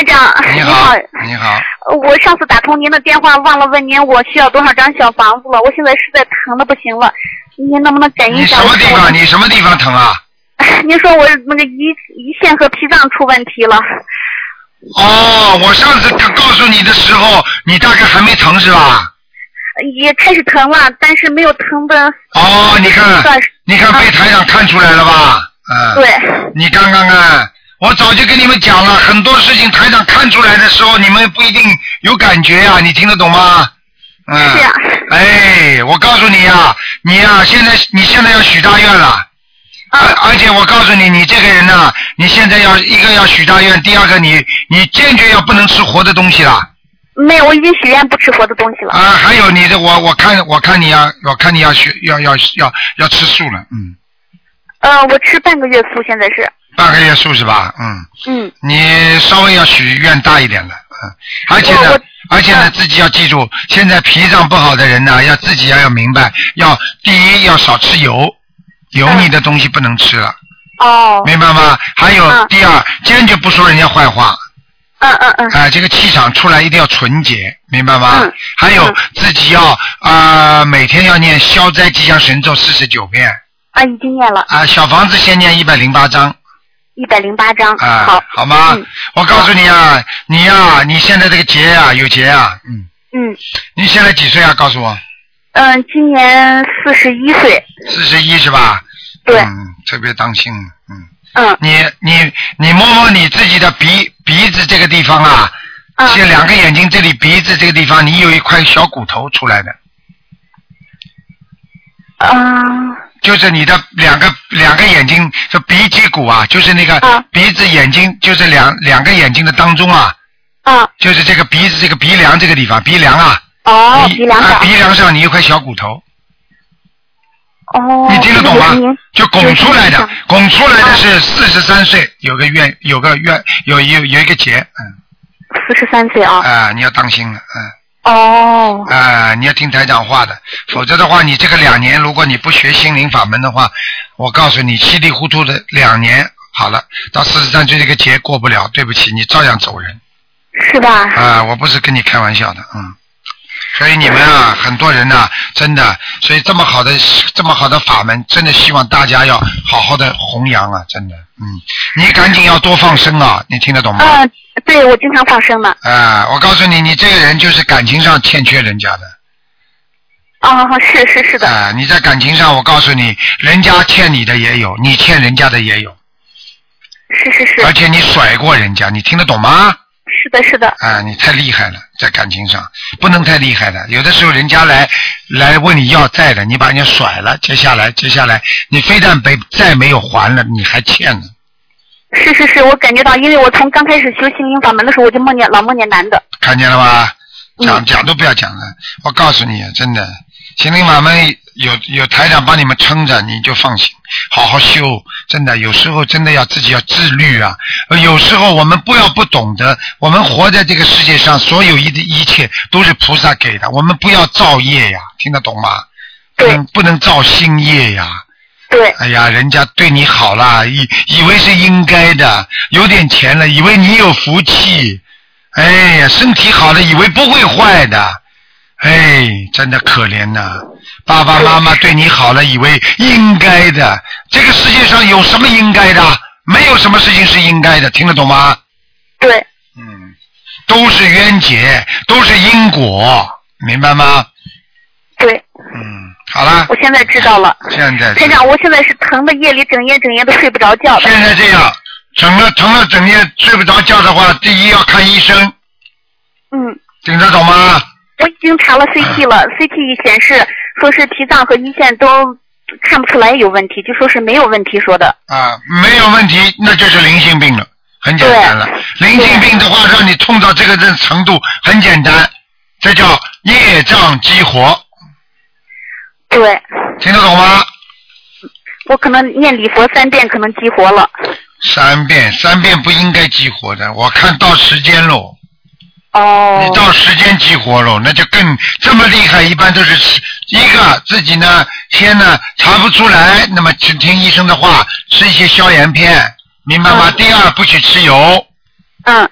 台长， 你好，你好。 我上次打通您的电话，忘了问您我需要多少张小房子了。我现在实在疼的不行了，您能不能感应一下？ 你什么地方？你什么地方疼啊？ 您说我那个胰腺和脾脏出问题了。 哦，我上次告诉你的时候，你大概还没疼是吧？ 也开始疼了，但是没有疼的。 哦，你看被台长看出来了吧？ 对。 你看看看，我早就跟你们讲了，很多事情台长看出来的时候，你们不一定有感觉呀，你听得懂吗？ 是呀。 哎，我告诉你呀，你现在要许大愿了。而且我告诉你，你这个人呢，你现在一个要许大愿，第二个你坚决要不能吃活的东西了。 没有，我已经许愿不吃活的东西了。 还有你的，我看你要吃素了， 我吃半个月素，现在是。半个月素是吧？你稍微要许愿大一点的，而且呢，自己要记住，现在脾脏不好的人呢，自己要明白，第一要少吃油腻的东西不能吃了。明白吗？还有第二，坚决不说人家坏话。这个气场出来一定要纯洁，明白吗？还有自己要每天要念消灾吉祥神咒49遍。 已经念了。 小房子先念108章。 108章。 好吗？我告诉你啊，你现在这个劫啊，有劫啊。你现在几岁啊？告诉我。 今年41岁。 41是吧？ 对。 特别当心。你摸摸你自己的鼻子这个地方啊，是两个眼睛这里鼻子这个地方，你有一块小骨头出来的。就是你的两个眼睛，就鼻脊骨啊，就是那个鼻子眼睛，就是两个眼睛的当中啊。就是这个鼻子这个鼻梁这个地方，鼻梁啊。 鼻梁上。 鼻梁上你有一块小骨头。你听得懂吗？就拱出来的是43岁，有一个结 ，43岁啊。 你要当心了，你要听台长话的，否则的话，你这个2年，如果你不学心灵法门的话，我告诉你，稀里糊涂的2年好了，到43岁这个节过不了，对不起，你照样走人。 是吧？ 我不是跟你开玩笑的，所以你们很多人真的，所以这么好的法门，真的希望大家要好好的弘扬啊，真的，你赶紧要多放生啊，你听得懂吗？ 对，我经常放生的。 我告诉你，你这个人就是感情上欠缺人家的。 是的。 你在感情上，我告诉你，人家欠你的也有，你欠人家的也有。 是。 而且你甩过人家，你听得懂吗？ 是的。 你太厉害了，在感情上不能太厉害的。有的时候人家来问你要债的，你把人家甩了，接下来你非但债没有还了，你还欠呢。 是，我感觉到，因为我从刚开始学心灵法门的时候，我就老梦见男的。 看见了吧？讲都不要讲了。我告诉你，真的，心灵法门有台长帮你们撑着，你就放心，好好修。真的，有时候真的要自己要自律啊。有时候我们不懂得，我们活在这个世界上，所有一切都是菩萨给的，我们不要造业呀，听得懂吗？不能造新业呀。 对。 哎呀，人家对你好了，以为是应该的，有点钱了，以为你有福气，哎呀，身体好了，以为不会坏的，真的可怜呐。爸爸妈妈对你好了，以为应该的，这个世界上有什么应该的？没有什么事情是应该的，听得懂吗？ 对。 都是冤结，都是因果，明白吗？ 对。 好了。 我现在知道了。台长，我现在是疼的夜里整夜都睡不着觉的。 现在这样，疼了整夜睡不着觉的话，第一要看医生。听得懂吗？ 我已经查了 CT 了，CT 显示说是脾脏和胰腺都看不出来有问题，就说是没有问题说的。 没有问题，那就是灵性病了，很简单了。灵性病的话，让你痛到这个程度，很简单，这叫业障激活。 对。 听得懂吗？ 我可能念礼佛3遍，可能激活了。 3遍不应该激活的，我看到时间喽。你到时间激活喽，那就更这么厉害。一般都是一个自己呢，先呢查不出来，那么只听医生的话，吃一些消炎片，明白吗？第二，不许吃油。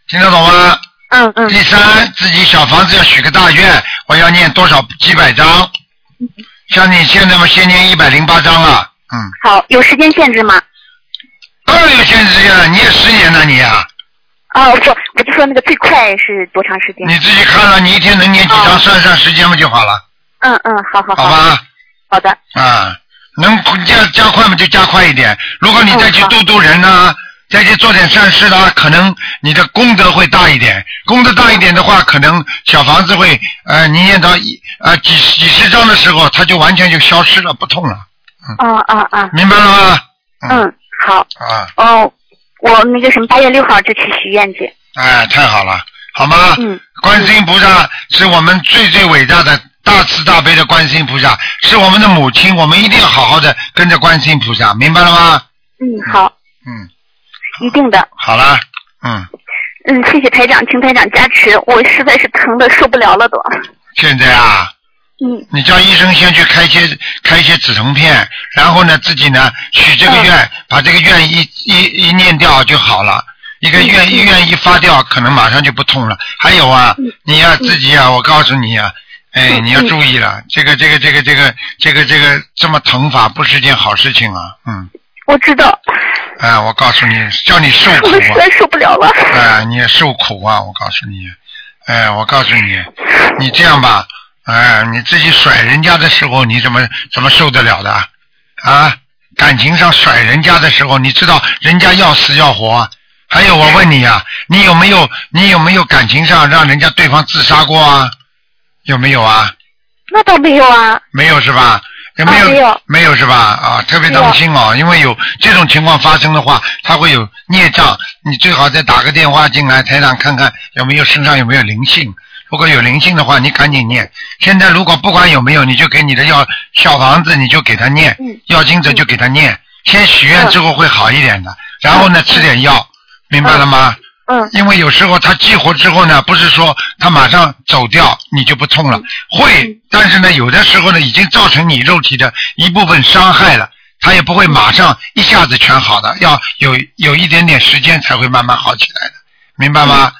听得懂吗？ 第三，自己小房子要许个大愿，我要念多少几百张。像你现在嘛，先念108张了。 好，有时间限制吗？ 当然有限制时间了，你也10年了你啊。 不，我就说那个最快是多长时间？ 你自己看了，你一天能念几张，算时间嘛就好了。 好。 好吧。 好的。 能加快嘛就加快一点。如果你再去度人呢，再去做点善事呢，可能你的功德会大一点。功德大一点的话，可能小房子会你念到几十张的时候，它就完全就消失了，不痛了。明白了吗？ 好。我那个什么8月6号就去许愿去。 太好了，好吗？观世音菩萨是我们最最伟大的大慈大悲的观世音菩萨，是我们的母亲，我们一定要好好的跟着观世音菩萨，明白了吗？ 好。一定的。 好了。 谢谢台长，请台长加持，我实在是疼的受不了了都。 现在啊。你叫医生先去开一些止疼片，然后呢自己呢许这个愿，把这个愿一念掉就好了。一个愿一发掉，可能马上就不痛了。还有啊，你要自己啊，我告诉你啊，你要注意了，这个这么疼法不是件好事情啊。 我知道。 我告诉你，叫你受苦啊。 我实在受不了了。 你也受苦啊，我告诉你。我告诉你，你这样吧。你自己甩人家的时候，你怎么受得了的啊？感情上甩人家的时候，你知道人家要死要活。还有我问你啊，你有没有感情上让人家对方自杀过啊？有没有啊？ 那倒没有啊。 没有是吧？没有是吧？特别当心因为有这种情况发生的话，它会有孽障。你最好再打个电话进来，台长看看身上有没有灵性。如果有灵性的话，你赶紧念。现在如果不管有没有，你就给你的小房子，你就给他念，要经者就给他念。先许愿之后会好一点的，然后呢吃点药，明白了吗？因为有时候他激活之后呢，不是说他马上走掉你就不痛了，会，但是呢有的时候呢已经造成你肉体的一部分伤害了，他也不会马上一下子全好的，要有一点点时间才会慢慢好起来的，明白吗？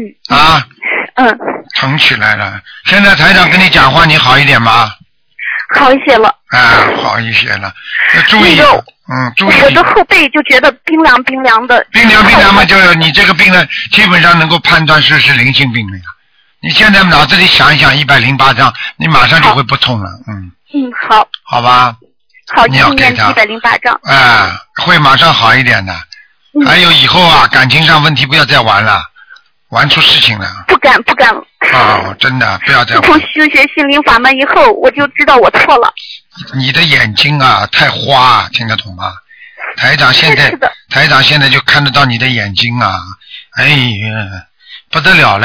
疼起来了。现在台长跟你讲话，你好一点吗？ 好一些了。 好一些了。要注意。注意。 我的后背就觉得冰凉冰凉的。冰凉嘛，就你这个病呢，基本上能够判断是灵性病了呀。你现在脑子里想一想108张，你马上就会不痛了。 好。 好吧。 好， 你要给他 108张。 会马上好一点的。还有以后啊，感情上问题不要再玩了。玩出事情了。 不敢。 真的不要再玩。 从修学心灵法门以后，我就知道我错了。 你的眼睛啊太花，听得懂吗？台长现在就看得到你的眼睛啊，不得了嘞，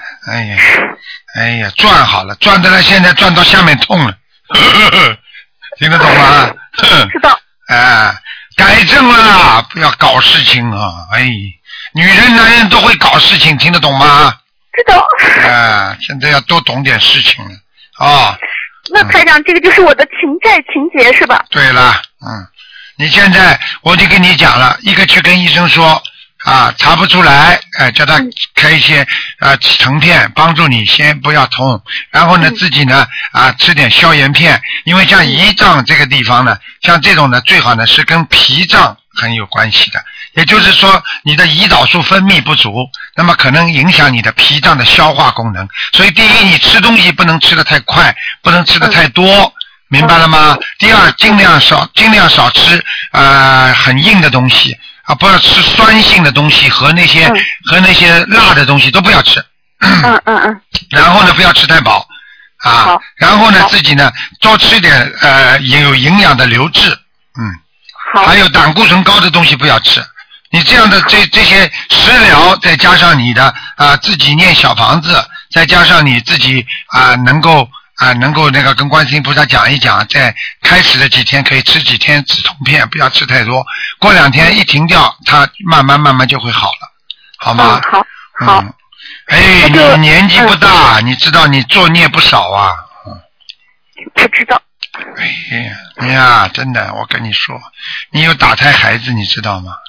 转好了，转得来现在转到下面痛了，听得懂吗？ 知道。 改正了，不要搞事情啊！女人男人都会搞事情，听得懂吗？ 知道。 现在要多懂点事情了那台长，这个就是我的情债情节是吧？ 对了，你现在我就跟你讲了，一个去跟医生说查不出来，叫他开一些疼片帮助你先不要痛，然后呢自己呢吃点消炎片，因为像胰脏这个地方呢，像这种呢最好呢是跟脾脏很有关系的，也就是说你的胰岛素分泌不足，那么可能影响你的脾脏的消化功能，所以第一你吃东西不能吃得太快，不能吃得太多，明白了吗？第二尽量少吃很硬的东西不要吃酸性的东西和那些辣的东西都不要吃。然后呢不要吃太饱然后呢自己呢多吃点有营养的流质还有胆固醇高的东西不要吃。你这样的这些食疗，再加上你的自己念小房子，再加上你自己能够那个跟观世音菩萨讲一讲，在开始的几天可以吃几天止痛片，不要吃太多，过2天一停掉，它慢慢就会好了，好吗？ 好。 你年纪不大，你知道你作孽不少啊。 不知道。 你呀，真的，我跟你说，你有打胎孩子，你知道吗？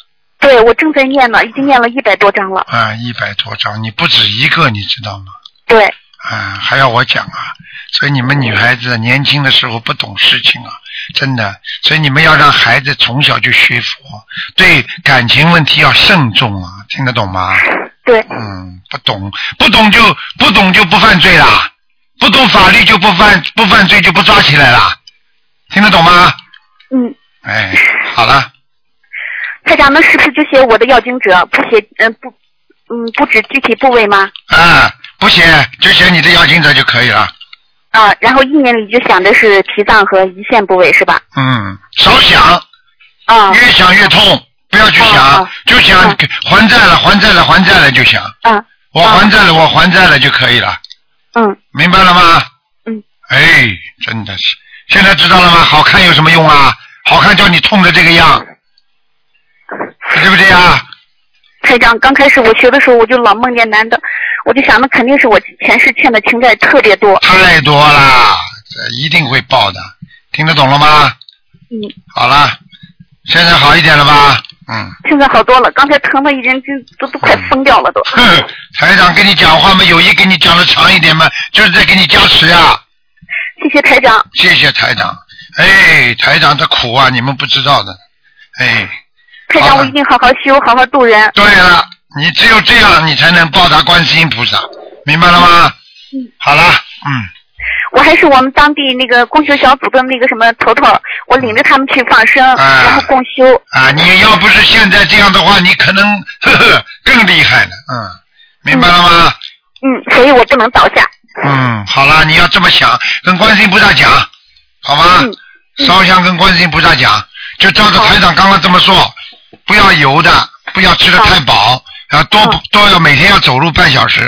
对，我正在念呢，已经念了100多章了。 啊，100多章，你不止一个，你知道吗？ 对。 啊，还要我讲啊？所以你们女孩子年轻的时候不懂事情啊，真的。所以你们要让孩子从小就学佛，对感情问题要慎重啊，听得懂吗？ 对。 不懂就不犯罪啦，不懂法律就不犯罪就不抓起来啦，听得懂吗？哎，好了。 台长，那是不是就写我的要经者，不写不指具体部位吗？ 不写，就写你的要经者就可以了。 然后意念里就想的是脾脏和胰腺部位是吧？ 少想。越想越痛，不要去想，就想还债了就想。我还债了就可以了。明白了吗？哎，真的是，现在知道了吗？好看有什么用啊？好看叫你痛的这个样，对不对啊？ 台长，刚开始我学的时候，我就老梦见男的，我就想那肯定是我前世欠的情债特别多。 太多了，这一定会报的，听得懂了吗？好了，现在好一点了吧？ 现在好多了，刚才疼的已经都快疯掉了都。 台长跟你讲话嘛，有意给你讲的长一点嘛，就是在给你加持呀。 谢谢台长。 谢谢台长。哎，台长的苦啊，你们不知道的。哎。 台长，我一定好好修，好好度人。 对了，你只有这样，你才能报答观世音菩萨，明白了吗？好了， 我还是我们当地那个共修小组的那个什么头头，我领着他们去放生，然后共修。 你要不是现在这样的话，你可能更厉害了，明白了吗？ 所以我不能倒下。 好了，你要这么想，跟观世音菩萨讲，好吗？烧香跟观世音菩萨讲，就照着台长刚刚这么说，不要油的，不要吃的太饱，多要每天要走路半小时。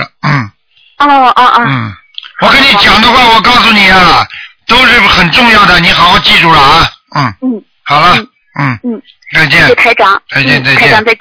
我跟你讲的话，我告诉你啊，都是很重要的，你好好记住了啊。好了，再见。 谢谢台长。 再见。 台长再见。